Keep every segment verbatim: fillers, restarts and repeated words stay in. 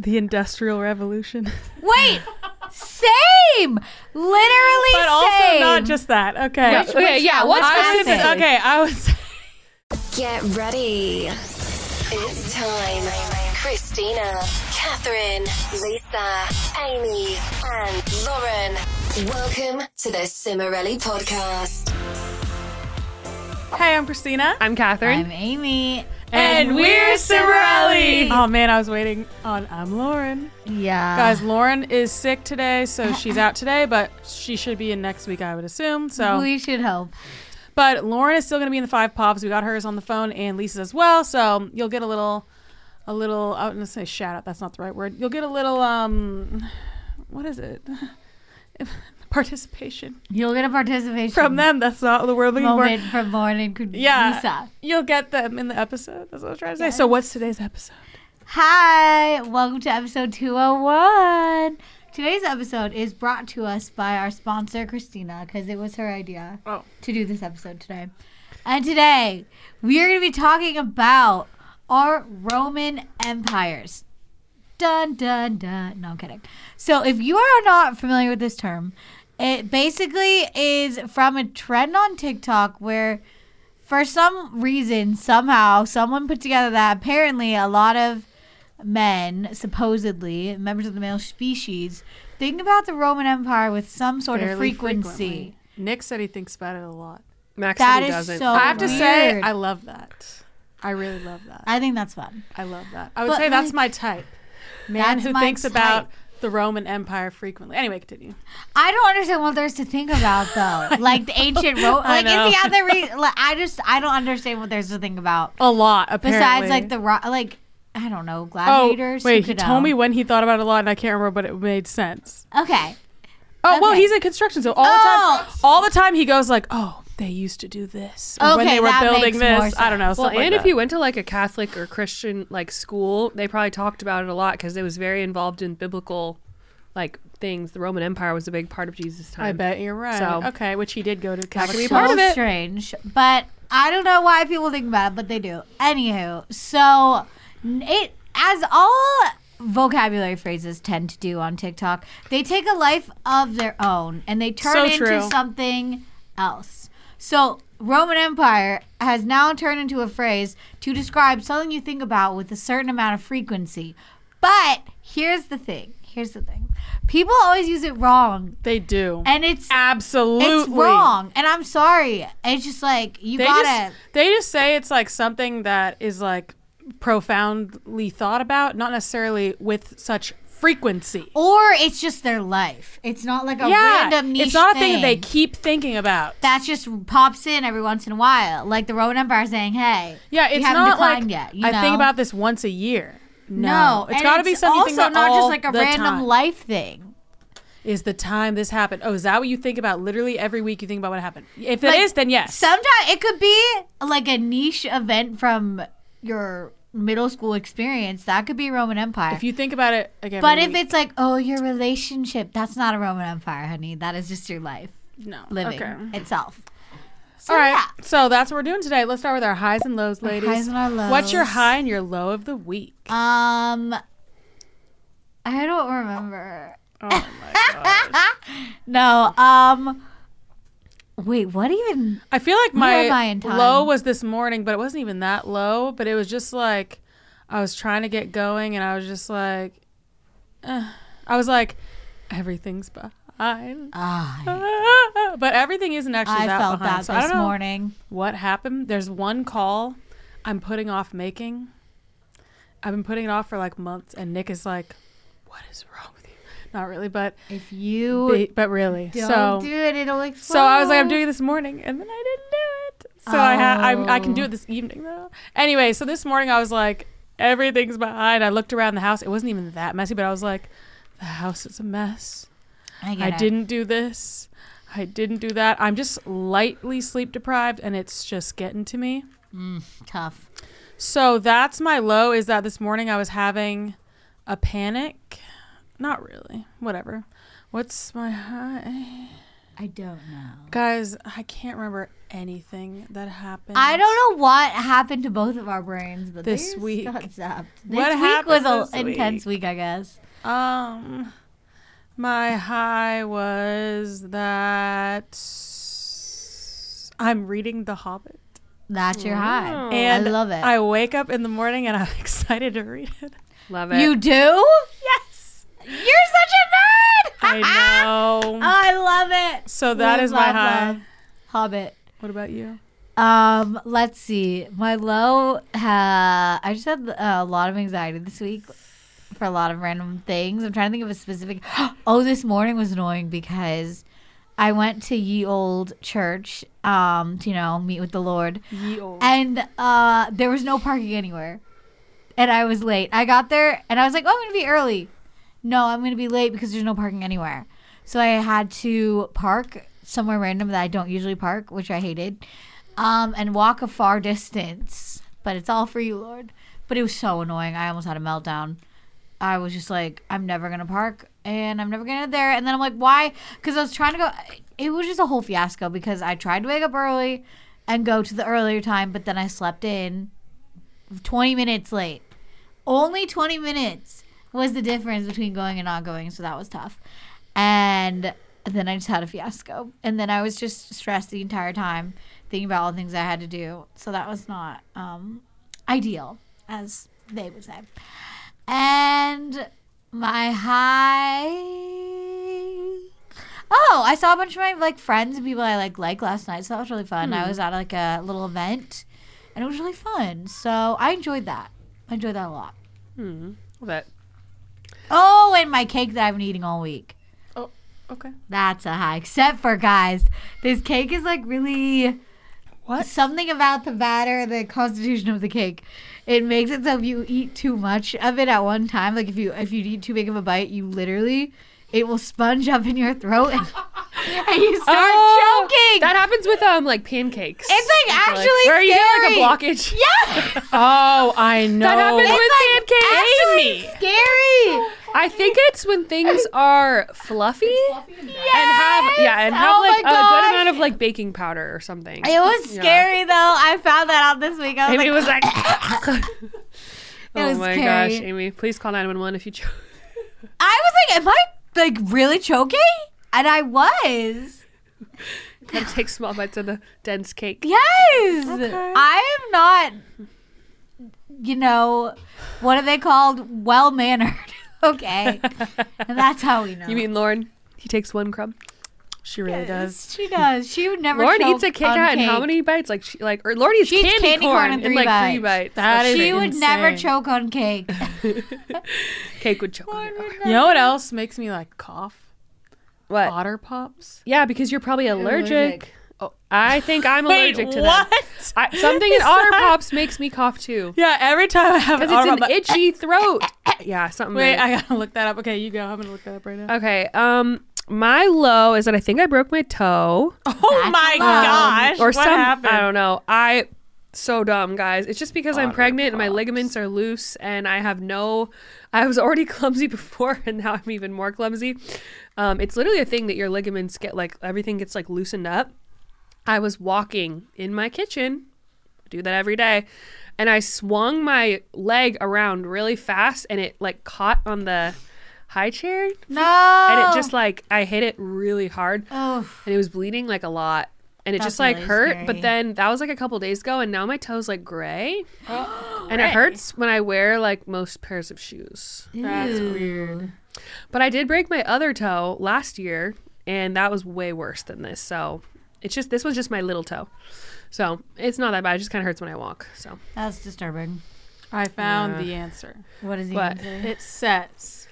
The Industrial Revolution. Wait, same. Literally But also same. not just that. Okay. Which- okay, which- yeah, what's what's I was, specific? okay, I was... Get ready. It's time. Christina, Catherine, Lisa, Amy, and Lauren. Welcome to the Cimorelli Podcast. Hey, I'm Christina. I'm Catherine. I'm Amy. And we're Cimorelli. Oh, man, I was waiting on I'm Lauren. Yeah. Guys, Lauren is sick today, so she's out today, but she should be in next week, I would assume. So, we should hope. But Lauren is still going to be in the Five Pops. We got hers on the phone and Lisa's as well, so you'll get a little, a little, I was going to say shout out. That's not the right word. You'll get a little, um, what is it? Participation. You'll get a participation From them. That's not the word I'm looking moment for. from Lauren and Yeah. Lisa. You'll get them in the episode. That's what I was trying to say. Yes. So what's today's episode? Hi, welcome to episode two oh one. Today's episode is brought to us by our sponsor, Christina, because it was her idea Oh. to do this episode today. And today, we are going to be talking about our Roman empires. Dun, dun, dun. No, I'm kidding. So if you are not familiar with this term, it basically is from a trend on TikTok where for some reason, somehow, someone put together that apparently a lot of men, supposedly members of the male species, think about the Roman Empire with some sort Fairly of frequency. frequently. Nick said he thinks about it a lot. Max That said he is doesn't. so I have to say, weird. I love that. I really love that. I think that's fun. I love that. I would But, say that's like, my type. Man that's who my thinks about type. the Roman Empire frequently. Anyway, continue. I don't understand what there's to think about though. Like the ancient Rome. I Like know. is the other re- like I just I don't understand what there's to think about A lot, apparently. besides like the ro- like I don't know Oh, gladiators. wait, Who he could told know? me when he thought about it a lot, and I can't remember, but it made sense. Okay. Oh, well, Okay. he's in construction, so all Oh. the time, all the time he goes like, oh, they used to do this. Or when Okay, they were that building makes more this. I don't know. Well, stuff like and if that. you went to like a Catholic or Christian like school, they probably talked about it a lot because it was very involved in biblical like things. The Roman Empire was a big part of Jesus' time. I bet you're right. So- Okay, which he did go to could Catholic be So school. part of it. strange, but I don't know why people think about it, but they do. Anywho, so it as all vocabulary phrases tend to do on TikTok, they take a life of their own and they turn So into true. something else. So Roman Empire has now turned into a phrase to describe something you think about with a certain amount of frequency. But here's the thing. Here's the thing. People always use it wrong. They do. And it's Absolutely. it's wrong. And I'm sorry. It's just like you They gotta just, they just say it's like something that is like profoundly thought about, not necessarily with such frequency. or it's just their life. It's not like a yeah, random niche it's not a thing thing that they keep thinking about. that just pops in every once in a while. Like the Roman Empire saying, hey, Yeah, we it's haven't not declined like yet. You I know? think about this once a year. No, No, it's and got to be something you think also about not all just like a the random time. life thing. Is the time this happened? Oh, is that what you think about? Literally every week you think about what happened. If it Like, is, then yes. Sometimes it could be like a niche event from your middle school experience. That could be Roman Empire. If you think about it again, but if it's like, oh, your relationship, that's not a Roman Empire, honey. That is just your life no, living okay. itself. So, All right, yeah. so that's what we're doing today. Let's start with our highs and lows, Our ladies. highs and our lows. What's your high and your low of the week? Um, I don't remember. Oh my god! No. Um. Wait. What even? I feel like Where my am I in time? low was this morning, but it wasn't even that low. But it was just like I was trying to get going, and I was just like, eh. I was like, everything's behind. Ah, But everything isn't actually I that felt behind. that so I this don't know morning. what happened. There's one call I'm putting off making. I've been putting it off for like months, and Nick is like, "What is wrong with you?" Not really, but If you but really. don't So do it, it'll explode. so I was like, I'm doing it this morning, and then I didn't do it. So I ha- I I can do it this evening though. Anyway, so this morning I was like, everything's behind. I looked around the house. It wasn't even that messy, but I was like, the house is a mess. I, get I it. didn't do this. I didn't do that. I'm just lightly sleep deprived, and it's just getting to me. Tough. So that's my low, is that this morning I was having a panic. Not really. Whatever. What's my high? I don't know. Guys, I can't remember anything that happened. I don't know what happened to both of our brains, but This they just week. got zapped. This What week happened was this an intense week, I guess. Um, my high was that I'm reading The Hobbit. That's your high. And I love it. I wake up in the morning and I'm excited to read it. Love it. You do? Yes. You're such a nerd. I know. I love it. So that Love, is my love, high. love. Hobbit. What about you? Um, let's see. My low, uh, I just had uh, a lot of anxiety this week for a lot of random things. I'm trying to think of a specific. Oh, this morning was annoying because I went to Ye Old Church, um, to, you know, meet with the Lord. Ye old. And uh, there was no parking anywhere. And I was late. I got there and I was like, oh, I'm going to be early. No, I'm going to be late because there's no parking anywhere. So I had to park somewhere random that I don't usually park, which I hated, um, and walk a far distance. But it's all for you, Lord. But it was so annoying. I almost had a meltdown. I was just like, I'm never going to park and I'm never going to get there. And then I'm like, why? Because I was trying to go. It was just a whole fiasco because I tried to wake up early and go to the earlier time, but then I slept in twenty minutes late. Only twenty minutes was the difference between going and not going. So that was tough. And then I just had a fiasco. And then I was just stressed the entire time thinking about all the things I had to do. So that was not um, ideal, as they would say. And my high... Oh, I saw a bunch of my like friends and people I like like last night. So that was really fun. Hmm. I was at like a little event. And it was really fun. So I enjoyed that. I enjoyed that a lot. Hmm. Love it. Oh, and my cake that I've been eating all week. Okay. That's a high. Except for, guys, this cake is like really... What? Something about the batter, the constitution of the cake. It makes it so if you eat too much of it at one time, like if you if you eat too big of a bite, you literally... It will sponge up in your throat and, and you start Oh, choking. That happens with um like pancakes. It's like I feel actually where you get scary. like a blockage. Yeah. Oh, I know. That happens It's with like pancakes. actually scary. I think it's when things are fluffy and have yeah and have Oh like a my good gosh. amount of like baking powder or something. It was Yeah. scary, though. I found that out this week. I was Amy like, was like, oh was my scary. gosh, Amy, please call nine one one if you choke. I was like, am I like really choking? And I was. Gotta take small bites of the dense cake. Yes. Okay. I am not, you know, what are they called? Well mannered. Okay. And that's how we know. You mean Lauren? He takes one crumb. She really does. She does. She would never. Lauren choke eats a Kit on Kat in cake. how many bites? Like she like or Lauren eats She eats candy, candy corn, corn in in three like three bites. bites. That That's is She crazy. would never insane. choke on cake. Cake would choke on it. You know what else makes me like cough? What? Otter Pops. Yeah, because you're probably allergic. allergic. Oh, I think I'm Wait, allergic to what? them. I, something in Otter Pops makes me cough too. Yeah, every time I have an Because Otter it's Pop. an itchy throat. Yeah, something. Wait, like- I gotta look that up. Okay, you go. I'm gonna look that up right now. Okay. Um, my low is that I think I broke my toe, Oh That's my a lot. gosh! or what some. happened? I don't know. I so dumb, guys. It's just because I'm Otter pregnant and my Pops. ligaments are loose, and I have no. I was already clumsy before, and now I'm even more clumsy. Um, it's literally a thing that your ligaments get like everything gets like loosened up. I was walking in my kitchen, do that every day, and I swung my leg around really fast, and it like caught on the high chair, No. and it just like I hit it really hard, Oh. and it was bleeding like a lot, and it That's just like really hurt. scary. But then that was like a couple days ago, and now my toe's like gray, and it hurts when I wear like most pairs of shoes. That's Ew. weird. But I did break my other toe last year, and that was way worse than this. So it's just this was just my little toe. So it's not that bad. It just kind of hurts when I walk. So That's disturbing. I found Yeah. the answer. What is he What? answer? It says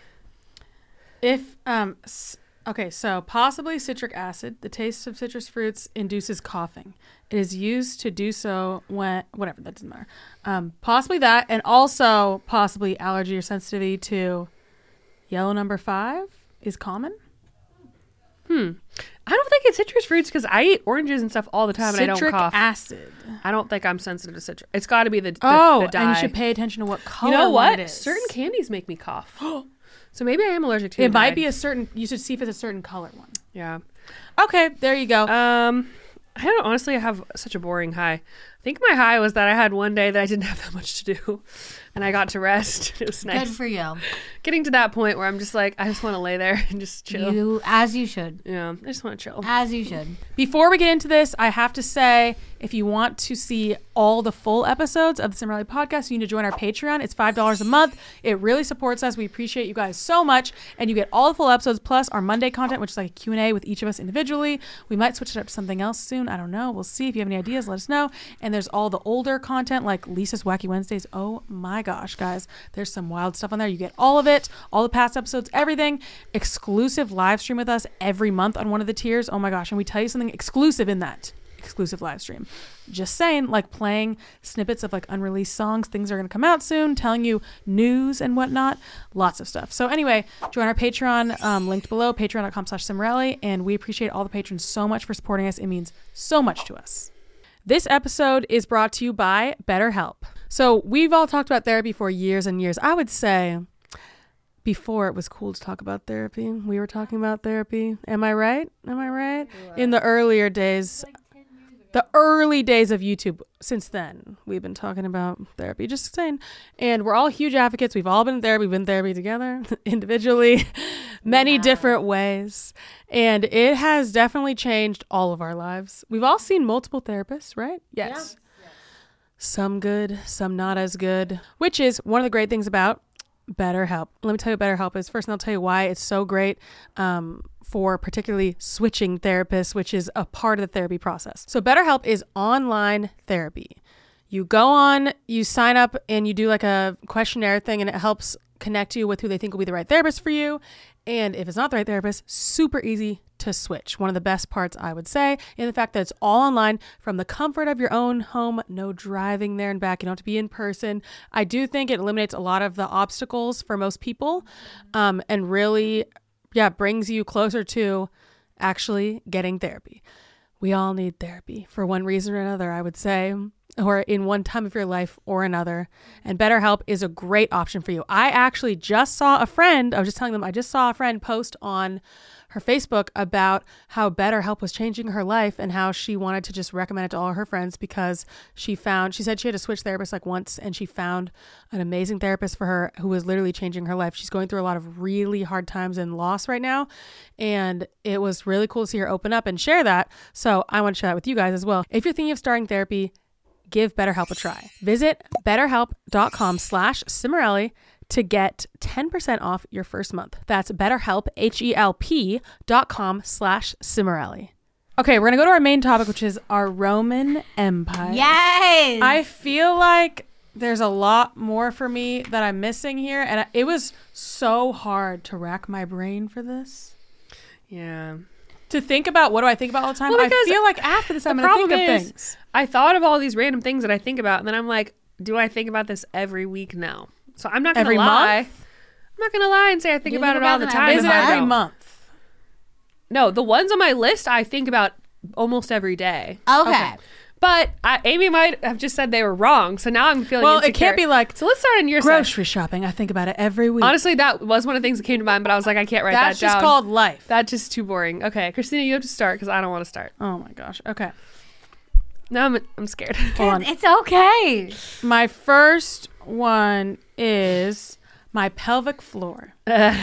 if um s- okay, so possibly citric acid, the taste of citrus fruits induces coughing. It is used to do so when whatever, that doesn't matter. Um, possibly that, and also possibly allergy or sensitivity to yellow number five is common. hmm, I don't think it's citrus fruits because I eat oranges and stuff all the time, and I don't Citric cough. acid. I don't think I'm sensitive to citrus. It's got to be the, the Oh, the dye. and you should pay attention to what color You know one what? it is. Certain candies make me cough. So maybe I am allergic to It might dye. be a certain. You should see if it's a certain color one. Yeah. Okay, there you go. Um, I don't honestly have such a boring high. I think my high was that I had one day that I didn't have that much to do and I got to rest. It was nice. Good for you. Getting to that point where I'm just like, I just want to lay there and just chill. You, as you should. Yeah, I just want to chill. As you should. Before we get into this, I have to say, if you want to see all the full episodes of the Cimmerelli podcast, you need to join our Patreon. It's five dollars a month. It really supports us. We appreciate you guys so much. And you get all the full episodes plus our Monday content, which is like a Q and A with each of us individually. We might switch it up to something else soon. I don't know. We'll see. If you have any ideas, let us know. And there's all the older content like Lisa's Wacky Wednesdays. Oh my gosh, guys. There's some wild stuff on there. You get all of it, all the past episodes, everything. Exclusive live stream with us every month on one of the tiers. Oh my gosh. And we tell you something exclusive in that exclusive live stream. Just saying, like playing snippets of like unreleased songs, things are going to come out soon, telling you news and whatnot, lots of stuff. So anyway, join our Patreon, um, linked below, patreon.com slash Cimmerelli, and we appreciate all the patrons so much for supporting us. It means so much to us. This episode is brought to you by BetterHelp. So we've all talked about therapy for years and years. I would say before it was cool to talk about therapy, we were talking about therapy. Am I right? Am I right? In the earlier days, the early days of YouTube. Since then, we've been talking about therapy, just saying. And we're all huge advocates. We've all been in therapy. We've been in therapy together, individually, many Yeah. different ways. And it has definitely changed all of our lives. We've all seen multiple therapists, right? Yes. Yeah. Some good, some not as good, which is one of the great things about BetterHelp. Let me tell you what BetterHelp is first, and I'll tell you why it's so great um, for particularly switching therapists, which is a part of the therapy process. So BetterHelp is online therapy. You go on, you sign up, and you do like a questionnaire thing, and it helps connect you with who they think will be the right therapist for you. And if it's not the right therapist, super easy to switch. One of the best parts, I would say, in the fact that it's all online from the comfort of your own home, no driving there and back. You don't have to be in person. I do think it eliminates a lot of the obstacles for most people, um, and really, yeah, brings you closer to actually getting therapy. We all need therapy for one reason or another, I would say, or in one time of your life or another. And BetterHelp is a great option for you. I actually just saw a friend, I was just telling them, I just saw a friend post on her Facebook about how BetterHelp was changing her life and how she wanted to just recommend it to all her friends because she found, she said she had to switch therapists like once, and she found an amazing therapist for her who was literally changing her life. She's going through a lot of really hard times and loss right now. And it was really cool to see her open up and share that. So I want to share that with you guys as well. If you're thinking of starting therapy, give BetterHelp a try. Visit betterhelp.com slash Cimmerelli to get ten percent off your first month. That's BetterHelp, H-E-L-P dot com slash Cimmerelli. Okay, we're going to go to our main topic, which is our Roman Empire. Yes. I feel like there's a lot more for me that I'm missing here, and it was so hard to rack my brain for this. Yeah. To think about, what do I think about all the time? Well, I because feel like after this, I'm the going to think problem of is, things. I thought of all these random things that I think about, and then I'm like, do I think about this every week now? So I'm not going to Every lie. month? I'm not going to lie and say I think You about think it all about the them time. Is it every if I every don't. month? No, the ones on my list I think about almost every day. okay. But I, Amy might have just said they were wrong, so now I'm feeling Well, it insecure. can't be like So let's start on your side. grocery shopping. I think about it every week. Honestly, that was one of the things that came to mind, but I was like, I can't write That's that down. just called life. That's just too boring. Okay, Christina, you have to start because I don't want to start. Oh my gosh. Okay. Now I'm I'm scared. Hold on. It's okay. My first one is my pelvic floor.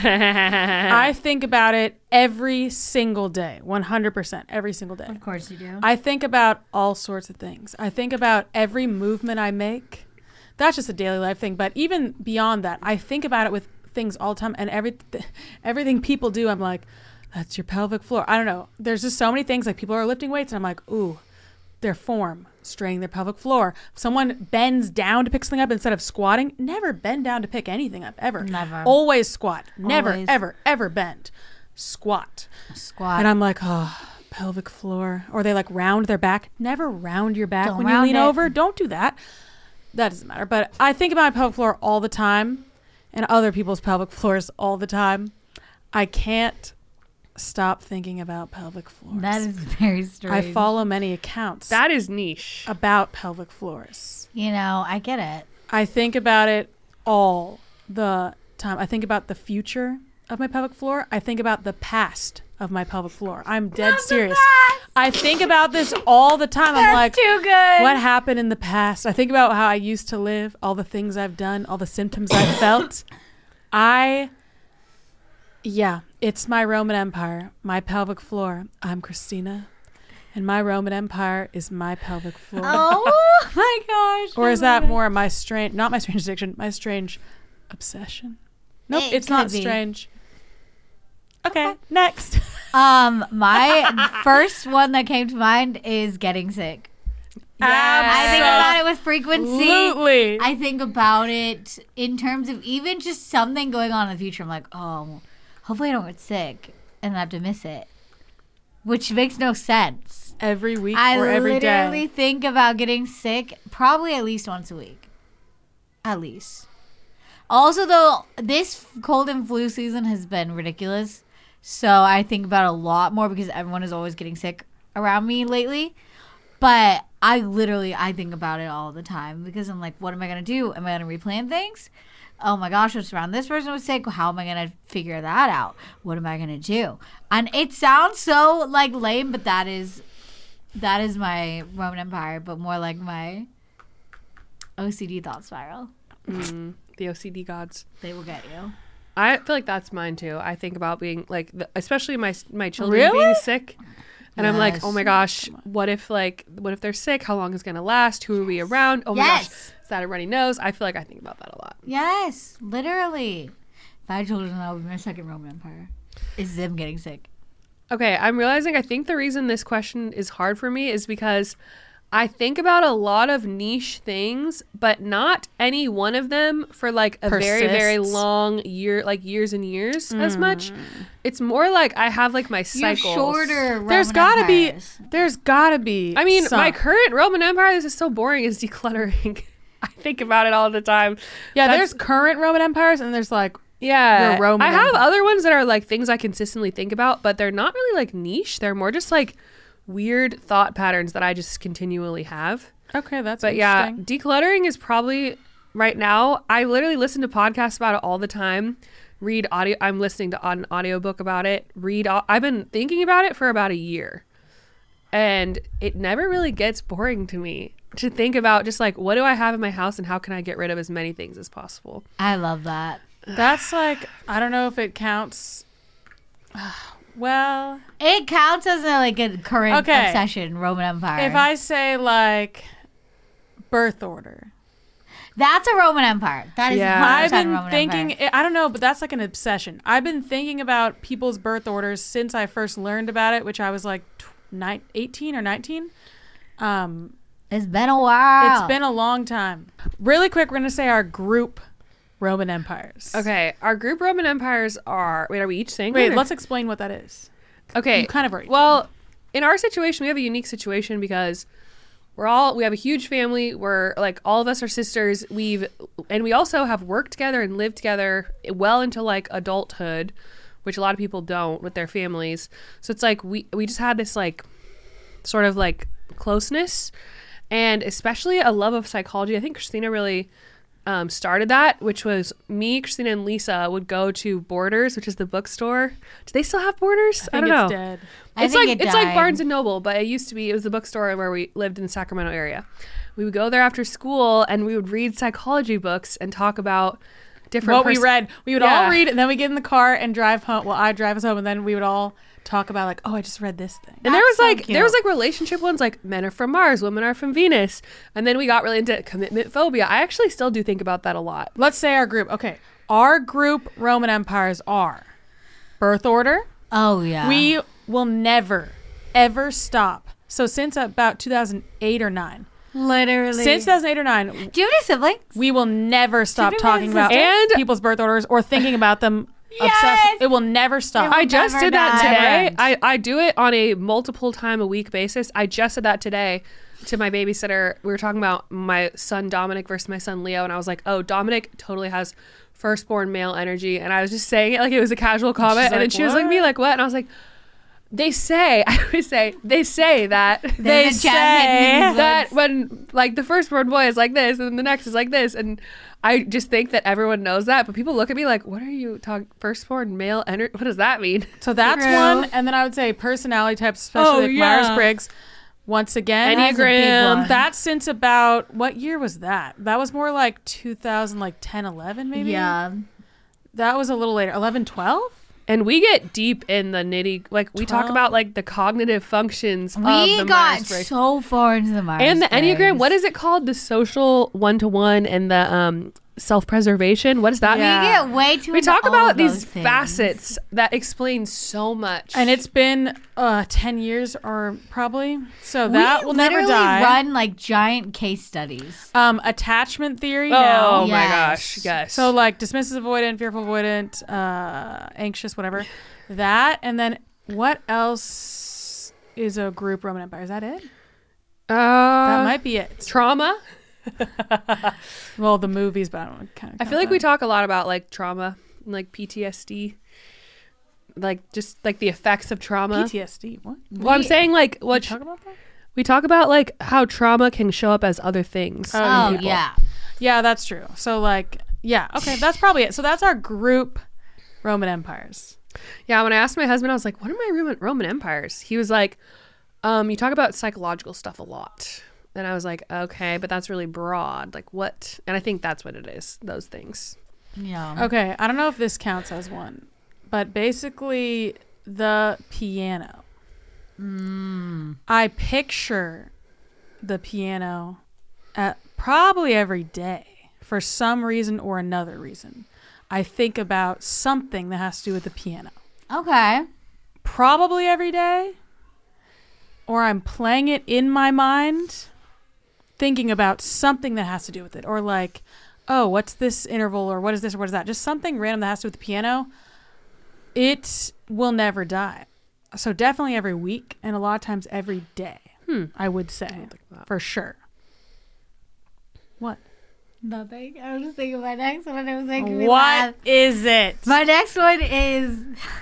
I think about it every single day, one hundred percent, every single day. Of course you do. I think about all sorts of things. I think about every movement I make. That's just a daily life thing. But even beyond that, I think about it with things all the time. And every, everything people do, I'm like, that's your pelvic floor. I don't know. There's just so many things. Like people are lifting weights, and I'm like, ooh, their form, straining their pelvic floor. If someone bends down to pick something up instead of squatting, never bend down to pick anything up, ever. Never. Always squat. Never, Always. ever, ever bend. Squat. Squat. And I'm like, oh, pelvic floor. Or they like round their back. Never round your back Don't when you round lean it. over. Don't do that. That doesn't matter. But I think about my pelvic floor all the time and other people's pelvic floors all the time. I can't stop thinking about pelvic floors. That is very strange. I follow many accounts That is niche. about pelvic floors. You know, I get it. I think about it all the time. I think about the future of my pelvic floor. I think about the past of my pelvic floor. I'm dead That's the serious. best. I think about this all the time. I'm That's like, too good. what happened in the past? I think about how I used to live, all the things I've done, all the symptoms I've felt. I, yeah, it's my Roman Empire, my pelvic floor. I'm Christina, and my Roman Empire is my pelvic floor. Oh my gosh. Or I is that love it. more my strange, not my strange addiction, my strange obsession? Nope, It it's could not be. strange. Okay, next. Um, my first one that came to mind is getting sick. I think about it with frequency. Absolutely. I think about it in terms of even just something going on in the future. I'm like, oh, hopefully I don't get sick and I have to miss it, which makes no sense. Every week I or every literally day. think about getting sick probably at least once a week. At least. Also, though, this cold and flu season has been ridiculous. So I think about it a lot more because everyone is always getting sick around me lately. But I literally, I think about it all the time because I'm like, what am I going to do? Am I going to replan things? Oh my gosh, what's around this person was sick. How am I going to figure that out? What am I going to do? And it sounds so like lame, but that is, that is my Roman Empire, but more like my O C D thought spiral. Mm, the O C D gods. They will get you. I feel like that's mine too. I think about being like, the, especially my my children Really? being sick, and I'm like, Yes. oh my gosh, what if like, what if they're sick? How long is it gonna last? Who are we around? Oh my gosh, Yes. is that a runny nose? I feel like I think about that a lot. Yes, literally. If I had children, that would be my second Roman Empire. Is them getting sick. Okay, I'm realizing I think the reason this question is hard for me is because I think about a lot of niche things, but not any one of them for like a very, very Persists. long year, like years and years as much. It's more like I have like my You're cycles. shorter Roman There's gotta be, Empires. there's gotta be. I mean, some. my current Roman Empire, this is so boring, is decluttering. I think about it all the time. yeah, That's- there's current Roman empires, and there's like, Yeah. Your Roman I have Empire. other ones that are like things I consistently think about, but they're not really like niche. They're more just like weird thought patterns that I just continually have. okay, that's But yeah, interesting. decluttering is probably right now. I literally listen to podcasts about it all the time. Read audio. I'm listening to an audiobook about it. Read. au- I've been thinking about it for about a year, and it never really gets boring to me to think about just like, what do I have in my house and how can I get rid of as many things as possible? I love that. That's like, I don't know if it counts. Well, It counts as a, like a current Okay. obsession, Roman Empire. if I say like birth order, That's a Roman Empire. That is Yeah. one hundred I've percent been Roman thinking, Empire. I don't know, but that's like an obsession. I've been thinking about people's birth orders since I first learned about it, which I was like tw- nine, eighteen or nineteen. Um, It's been a while. It's been a long time. Really quick, we're going to say our group Roman empires. Okay, our group Roman empires are. Wait, are we each saying? Wait, one, or- let's explain what that is. Okay, You kind of already Well, in our situation, we have a unique situation because we're all we have a huge family. We're like all of us are sisters. We've and we also have worked together and lived together well into like adulthood, which a lot of people don't with their families. So it's like we we just had this like sort of like closeness, and especially a love of psychology. I think Christina really um, started that, which was me, Christina, and Lisa would go to Borders, which is the bookstore. Do they still have Borders? I I, think don't it's know. dead. I It's think like it it's like died. Barnes and Noble, but it used to be. It was the bookstore where we lived in the Sacramento area. We would go there after school, and we would read psychology books and talk about different. What we pers- read. We would Yeah. all read, and then we get in the car and drive home. Well, I drive us home, and then we would all talk about like, oh, I just read this thing. And there was That's so like there was cute. like relationship ones, like men are from Mars, women are from Venus, and then we got really into commitment phobia. I actually still do think about that a lot. Let's say our group. Okay, our group Roman empires are birth order. Oh yeah. We will never, ever stop. So since about two thousand eight or nine, literally since two thousand eight or nine, Do you have any siblings? we will never stop you have talking about sisters? And- people's birth orders or thinking about them. Yes! Obsessive. It will never stop. I just never did that die. today. Never I, I do it on a multiple time a week basis. I just did that today to my babysitter. We were talking about my son Dominic versus my son Leo, and I was like, oh, Dominic totally has firstborn male energy. And I was just saying it like it was a casual comment. she's And then like, she was like, me, "What?" like, what? And I was like, they say, I always say, they say that They There's a gem hidden in say the that woods. when like the first born boy is like this and then the next is like this, and I just think that everyone knows that, but people look at me like, what are you talking, firstborn male ener- what does that mean? So that's True. one, and then I would say personality types, especially Oh, like yeah. Myers-Briggs. Once again, That's a big Enneagram. one. that's since about what year was that? That was more like two thousand, like ten, eleven maybe. Yeah. That was a little later, eleven, twelve. And we get deep in the nitty, like we talk Twelve. about like the cognitive functions of We the got Myers-Briggs. so far into the Myers And the Enneagram, what is it called? The social one-to-one and the um, self-preservation. What does that Yeah. mean? We get way too We into talk all about of these those things. facets that explain so much. And it's been uh, ten years or probably. So that we will never literally die. run like giant case studies. Um, attachment theory oh now. my Yes. gosh, yes. So like dismissive avoidant, fearful avoidant, uh, anxious, whatever. That, and then what else is a group Roman Empire? Is that it? uh, That might be it. trauma. Well, the movies, but I don't kind of. I feel like we talk a lot about like trauma, and, like P T S D, like just like the effects of trauma. P T S D. What? Well, I'm We- saying like what Talk about that. we talk about, like how trauma can show up as other things. Oh, in Oh people. yeah. Yeah, that's true. So like, yeah, okay, that's probably it. So that's our group Roman empires. Yeah, when I asked my husband, I was like, "What are my Roman Roman empires?" He was like, um, "You talk about psychological stuff a lot." And I was like, "Okay, but that's really broad. Like what?" And I think that's what it is. Those things. Yeah. Okay, I don't know if this counts as one, but basically the piano. I picture the piano at probably every day for some reason or another reason. I think about something that has to do with the piano. Okay. Probably every day, or I'm playing it in my mind, thinking about something that has to do with it, or like, oh, what's this interval, or what is this, or what is that? Just something random that has to do with the piano. It will never die. So definitely every week, and a lot of times every day. Hmm. I would say think that. for sure. What? Nothing. I was just thinking my next one. I was thinking What is it? My next one is,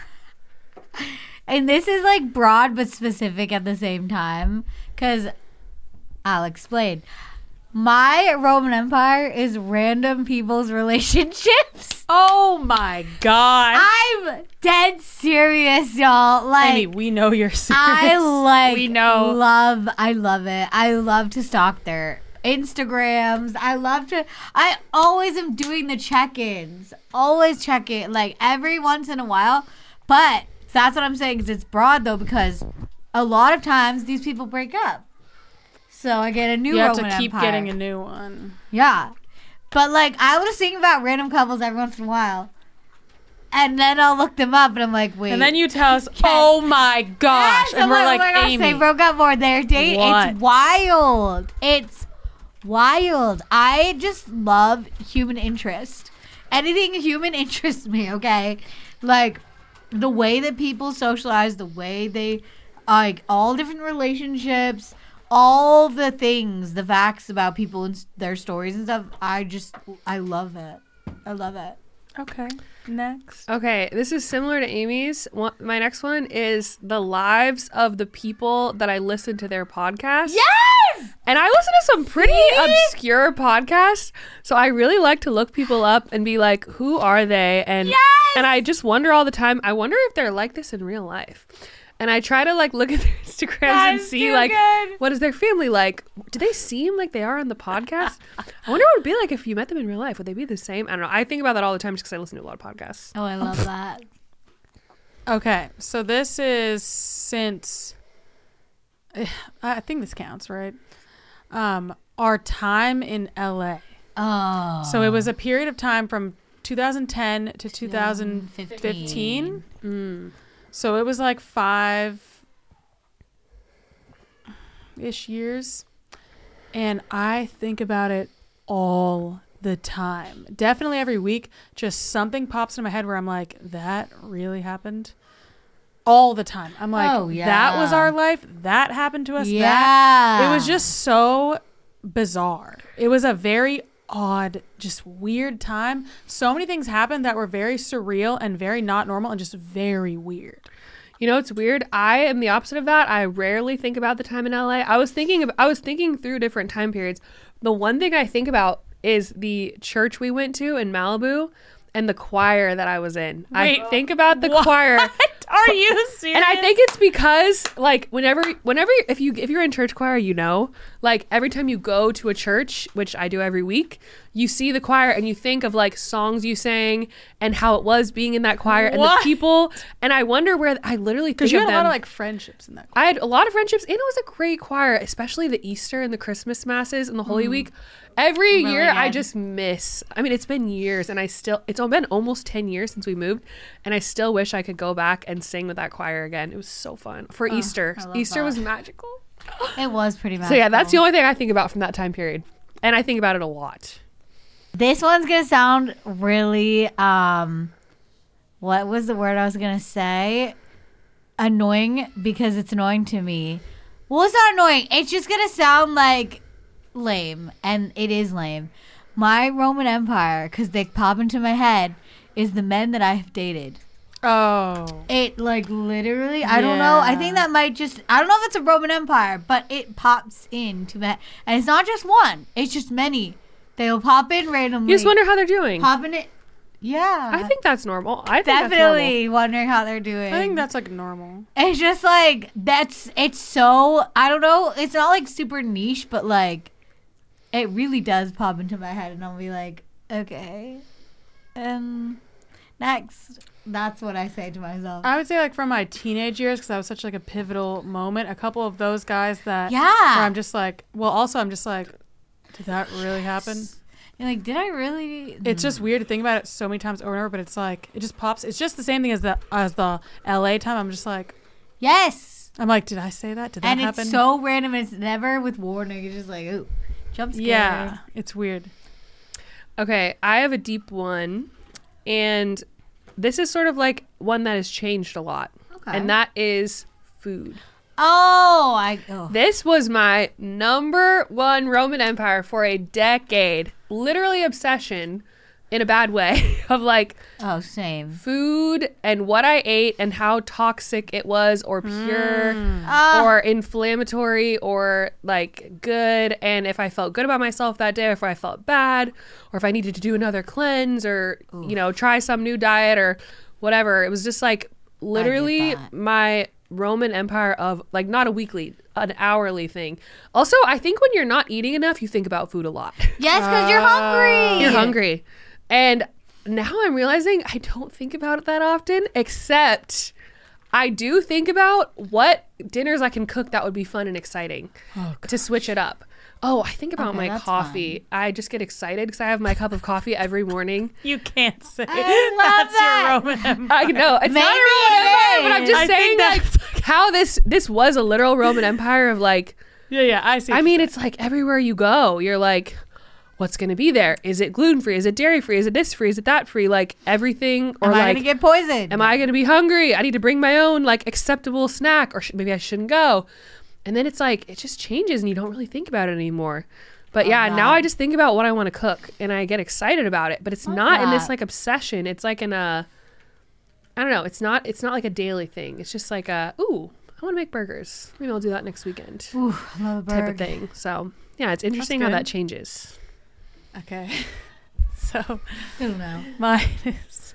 and this is like broad but specific at the same time, because I'll explain. My Roman Empire is random people's relationships. Oh my god! I'm dead serious, y'all. Like, Amy, we know you're serious. I like, We know. love, I love it. I love to stalk their Instagrams. I love to, I always am doing the check-ins. Always check it, like every once in a while. But that's what I'm saying, is it's broad though, because a lot of times these people break up. So I get a new You have Roman to keep Empire. getting a new one. Yeah. But like I was thinking about random couples every once in a while. And then I'll look them up and I'm like, wait. And then you tell us, oh my gosh. Yes, and I'm we're oh like, my gosh, Amy. they broke up for their date. What? It's wild. It's wild. I just love human interest. Anything human interests me, okay? Like the way that people socialize, the way they like all different relationships, all the things, the facts about people and s- their stories and stuff. I just I love it. I love it. Okay, next. Okay, this is similar to Amy's. One, my next one is the lives of the people that I listen to their podcast. Yes! And I listen to some pretty See? obscure podcasts, so I really like to look people up and be like, who are they? And Yes! and I just wonder all the time. I wonder if they're like this in real life. And I try to like look at their Instagrams and That's see too like good. what is their family like? Do they seem like they are on the podcast? I wonder what it would be like if you met them in real life. Would they be the same? I don't know. I think about that all the time just because I listen to a lot of podcasts. Oh, I love that. Okay, so this is since I think this counts, right? Um, our time in L A. Oh. So it was a period of time from two thousand ten to two thousand fifteen. Mm. So it was like five ish years. And I think about it all the time. Definitely every week, just something pops in my head where I'm like, that really happened? All the time. I'm like, Oh, yeah. that was our life. That happened to us. That. Yeah. It was just so bizarre. It was a very odd, just weird time. So many things happened that were very surreal and very not normal and just very weird. You know, it's weird. I am the opposite of that. I rarely think about the time in L A. I was thinking of, I was thinking through different time periods. The one thing I think about is the church we went to in Malibu and the choir that I was in. Wait, I think about the what? choir. Are you serious? And I think it's because, like, whenever, whenever, if you, if you're in church choir, you know, like, every time you go to a church, which I do every week, you see the choir and you think of like songs you sang and how it was being in that choir and What? the people. And I wonder where I literally think because you of had a them. lot of like friendships in that. I had a lot of friendships, and it was a great choir, especially the Easter and the Christmas masses and the Holy Week. Every Really year, I good. just miss. I mean, it's been years, and I still. It's been almost ten years since we moved, and I still wish I could go back and sing with that choir again. It was so fun for Easter. I love Easter that. was magical. It was pretty magical. So yeah, that's the only thing I think about from that time period, and I think about it a lot. This one's gonna sound really um what was the word I was gonna say? Annoying, because it's annoying to me. Well, it's not annoying. It's just gonna sound like lame, and it is lame. My Roman Empire, because they pop into my head, is the men that I have dated. Oh, It like literally, I don't know. I think Yeah. that might just, I don't know if it's a Roman Empire, but it pops into my, and it's not just one. It's just many. They'll pop in randomly. You just wonder how they're doing. Pop in it. Yeah. I think that's normal. I think definitely wondering how they're doing. I think that's like normal. It's just like that's it's so I don't know. It's not like super niche, but like it really does pop into my head, and I'll be like, okay, um, next. That's what I say to myself. I would say like from my teenage years, because that was such like a pivotal moment. A couple of those guys that Yeah. where I'm just like, well, also I'm just like, did that really happen? You're like, did I really? It's just weird to think about it so many times over and over, but it's like it just pops. It's just the same thing as the as the L A time. I'm just like, Yes. I'm like, did I say that? Did that And happen? it's so random. It's never with Warner. You're just like, ooh, jump scare. yeah, it's weird. Okay, I have a deep one, and this is sort of like one that has changed a lot, Okay. and that is food. Oh, I. Oh. This was my number one Roman Empire for a decade. Literally obsession in a bad way of like Oh, same. food and what I ate and how toxic it was or pure Ah. or inflammatory or like good. And if I felt good about myself that day, or if I felt bad, or if I needed to do another cleanse or, you know, try some new diet or whatever. It was just like literally that. my Roman Empire of like not a weekly, an hourly thing. Also, I think when you're not eating enough, you think about food a lot. Yes, because you're hungry. You're hungry. And now I'm realizing I don't think about it that often, except I do think about what dinners I can cook that would be fun and exciting to switch it up. Oh, I think about Okay, my that's coffee. I just get excited because I have my cup of coffee every morning. You can't say I love that's that. your Roman Empire. I know it's not a Maybe Roman it Empire, but I'm is. just I saying think like that's- how this this was a literal Roman Empire of like. Yeah, yeah, I see. I what mean, you're it's like everywhere you go, you're like, what's going to be there? Is it gluten free? Is it dairy free? Is it this free? Is it that free? Like everything, or Am I like, gonna get poisoned? am I going to be hungry? I need to bring my own like acceptable snack, or sh- maybe I shouldn't go. And then it's like it just changes, and you don't really think about it anymore. But yeah, now I just think about what I want to cook, and I get excited about it. But it's not in this that. like obsession. It's like in a, I don't know. It's not. It's not like a daily thing. It's just like a, ooh, I want to make burgers. Maybe I'll do that next weekend. Ooh, I love a Type of burger. thing. So yeah, it's interesting how good. that changes. Okay. So I don't know. mine is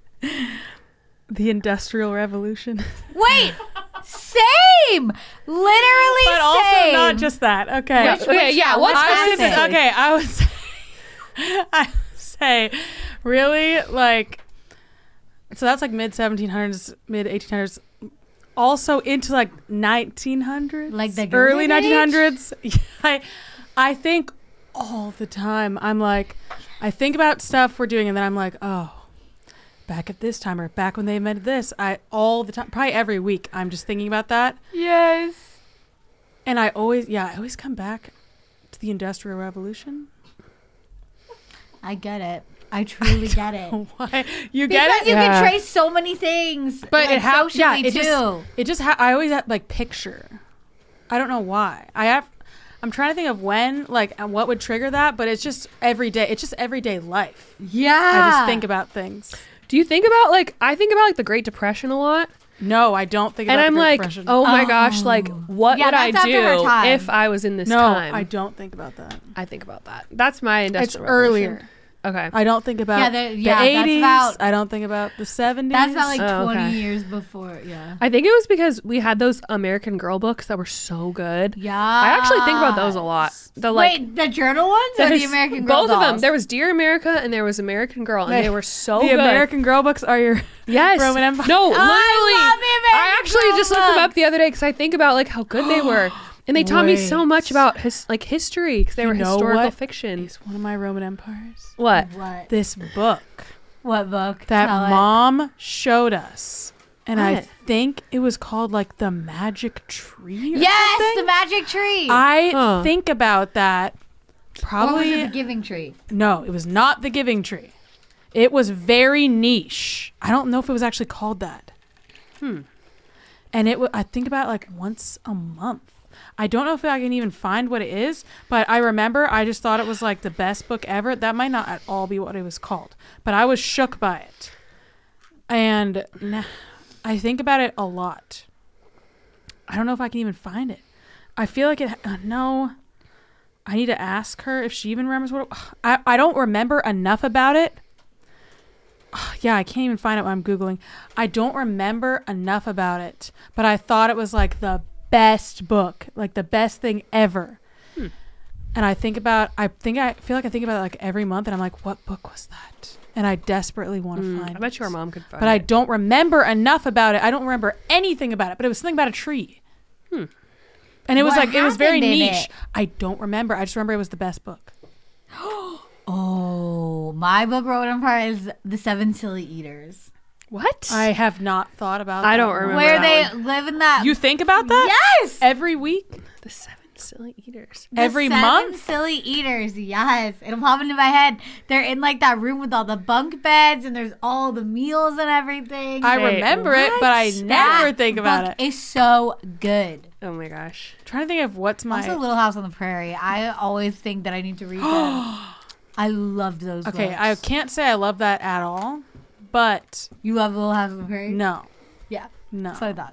the Industrial Revolution. Wait, same. Literally But also same. not just that. Okay. Which- okay, yeah, what I would say- specifically? okay, I would say, I would say really like, so that's like mid seventeen hundreds, mid eighteen hundreds, also into like nineteen hundreds, Like the early Gilded Age? nineteen hundreds. I, I think all the time I'm like, I think about stuff we're doing and then I'm like, oh, back at this time or back when they invented this. I all the time, probably every week, I'm just thinking about that. Yes. And I always, yeah, I always come back to the Industrial Revolution. I get it. I truly get it. Why you Because get it? you Yeah. can trace so many things, But like, it ha- socially yeah, it too. just it just ha- I always have like picture. I don't know why. I have. I'm trying to think of when, like, and what would trigger that. But it's just every day. It's just everyday life. yeah. I just think about things. Do you think about like I think about like the Great Depression a lot, No, I don't think about And I'm the Great like, Depression. oh my gosh, like what Yeah, would I that's after her do time. if I was in this no, time? I don't think about that. I think about that. That's my It's industrial revolution. earlier. Okay. I don't think about Yeah, the- the yeah, that's eighties. about- I don't think about the seventies. That's about like Oh, twenty okay. years before. Yeah. I think it was because we had those American Girl books that were so good. Yeah. I actually think about those a lot. The like Wait, the journal ones or the there's American Girl both of them. dolls? There was Dear America and there was American Girl, and Wait, they were so the good. American Girl books are your yes. Roman Empire. No, Oh, literally. I love the American I actually Girl just looked them books. up the other day because I think about like how good they were, and they taught me so Wait. much about his like history because they You were know historical what fiction. It's one of my Roman empires. What? What? This book What book? that Tell it. mom showed us, and I What? think it was called like the Magic Tree. Or Yes, something. the magic tree. I Huh. think about that. or was Probably it the Giving Tree? no. It was not the Giving Tree. It was very niche. I don't know if it was actually called that. Hmm. And it, w- I think about it like once a month. I don't know if I can even find what it is, but I remember I just thought it was like the best book ever. That might not at all be what it was called, but I was shook by it. And nah, I think about it a lot. I don't know if I can even find it. I feel like it, uh, no, I need to ask her if she even remembers what it, I, I don't remember enough about it. Yeah, I can't even find it when I'm Googling. I don't remember enough about it, but I thought it was like the best book, like the best thing ever. Hmm. And I think about, I think I feel like I think about it like every month, and I'm like, what book was that? And I desperately want to Mm, find I bet it. you our mom could find But I it. don't remember enough about it. I don't remember anything about it, but it was something about a tree. Hmm. And it was What like, it was very happened in niche. it? I don't remember. I just remember it was the best book. Oh, my book Roman Empire is The Seven Silly Eaters. What? I have not thought about I that don't one. remember Where that they live in that. You think about that? Yes! Every week? the seven silly eaters. The Every seven month? Silly Eaters, yes. It'll pop into my head. They're in like that room with all the bunk beds and there's all the meals and everything. I Wait, remember it, but I what? never That think about book it. It's so good. Oh my gosh. trying to think of what's my. Also, Little House on the Prairie. I always think that I need to read them. I loved those okay, books. I can't say I love that at all, but You love Little House on the Prairie? no, Yeah, no. that's what I thought.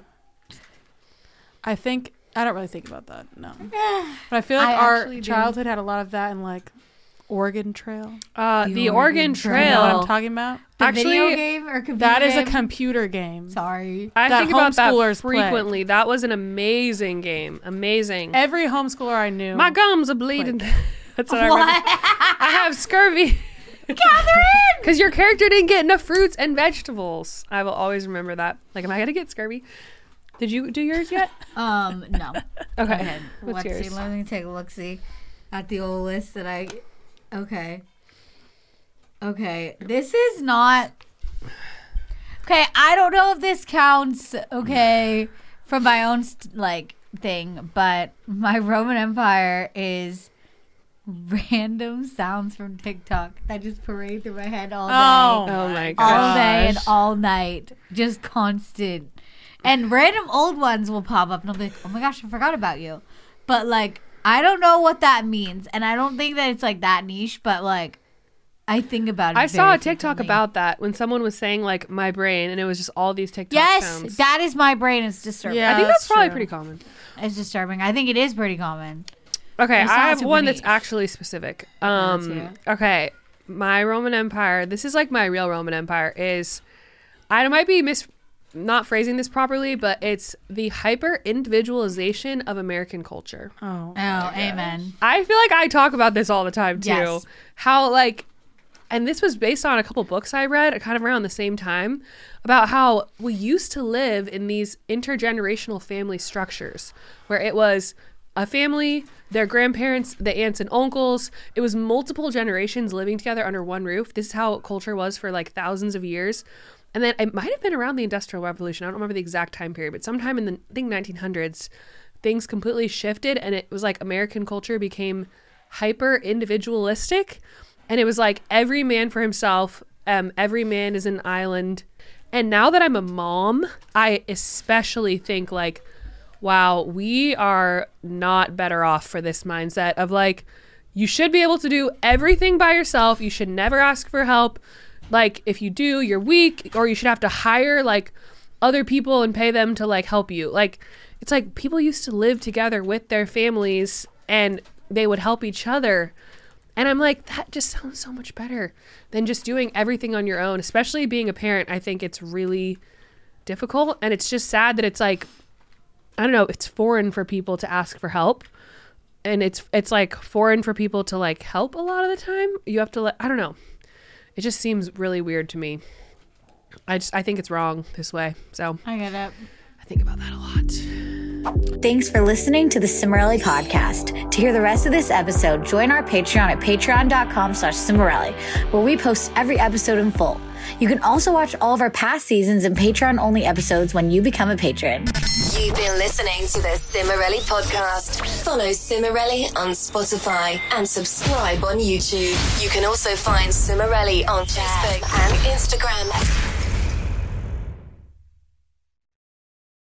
I think I don't really think about that. No, but I feel like I our actually do. childhood had a lot of that in like Oregon Trail. Uh, The the, Oregon Oregon Trail. You know Trail. what I'm talking about? The Actually, video game or computer That is a game? computer game. Sorry. I that think about that homeschoolers play. frequently. That was an amazing game. Amazing. Every homeschooler I knew. My gums are bleeding. That's what, I What? remember. I have scurvy. Catherine! Because your character didn't get enough fruits and vegetables. I will always remember that. Like, am I going to get scurvy? Did you do yours yet? Um, no. Okay. Okay. What's Let's yours? see. Let me take a look. See at the old list that I. Okay. Okay. This is not. Okay, I don't know if this counts. Okay, from my own st- like thing, but my Roman Empire is random sounds from TikTok that just parade through my head all day. Oh, Oh my gosh. all day and all night, just constant. And random old ones will pop up, and I'll be like, "Oh my gosh, I forgot about you." But like, I don't know what that means, and I don't think that it's like that niche. But like, I think about it. I saw very a TikTok frequently. about that when someone was saying, like, my brain, and it was just all these TikTok Yes, sounds. that is my brain. It's disturbing. Yeah. I think that's, that's probably true. pretty common. It's disturbing. I think it is pretty common. Okay, It's I not have super one that's niche. actually specific. let's Um, hear okay, my Roman Empire. This is like my real Roman Empire. Is I might be mis not phrasing this properly, but it's the hyper individualization of American culture. Oh. Oh, amen. I feel like I talk about this all the time too. Yes. How like, and this was based on a couple books I read kind of around the same time about how we used to live in these intergenerational family structures where it was a family, their grandparents, the aunts and uncles. It was multiple generations living together under one roof. This is how culture was for like thousands of years. And then it might have been around the Industrial Revolution. I don't remember the exact time period, but sometime in the I think nineteen hundreds, things completely shifted, and it was like American culture became hyper individualistic, and it was like every man for himself. Um, every man is an island. And now that I'm a mom, I especially think like, wow, we are not better off for this mindset of like, you should be able to do everything by yourself. You should never ask for help. Like, if you do, you're weak, or you should have to hire like other people and pay them to like help you. Like, it's like people used to live together with their families and they would help each other. And I'm like, that just sounds so much better than just doing everything on your own, especially being a parent. I think it's really difficult. And it's just sad that it's like, I don't know, it's foreign for people to ask for help. And it's it's like foreign for people to like help a lot of the time. You have to let, I don't know. It just seems really weird to me. I just, I think it's wrong this way. So I get it. I think about that a lot. Thanks for listening to the Cimorelli podcast. To hear the rest of this episode, join our Patreon at patreon.com slash Cimorelli, where we post every episode in full. You can also watch all of our past seasons and Patreon-only episodes when you become a patron. You've been listening to the Cimorelli podcast. Follow Cimorelli on Spotify and subscribe on YouTube. You can also find Cimorelli on Facebook and Instagram.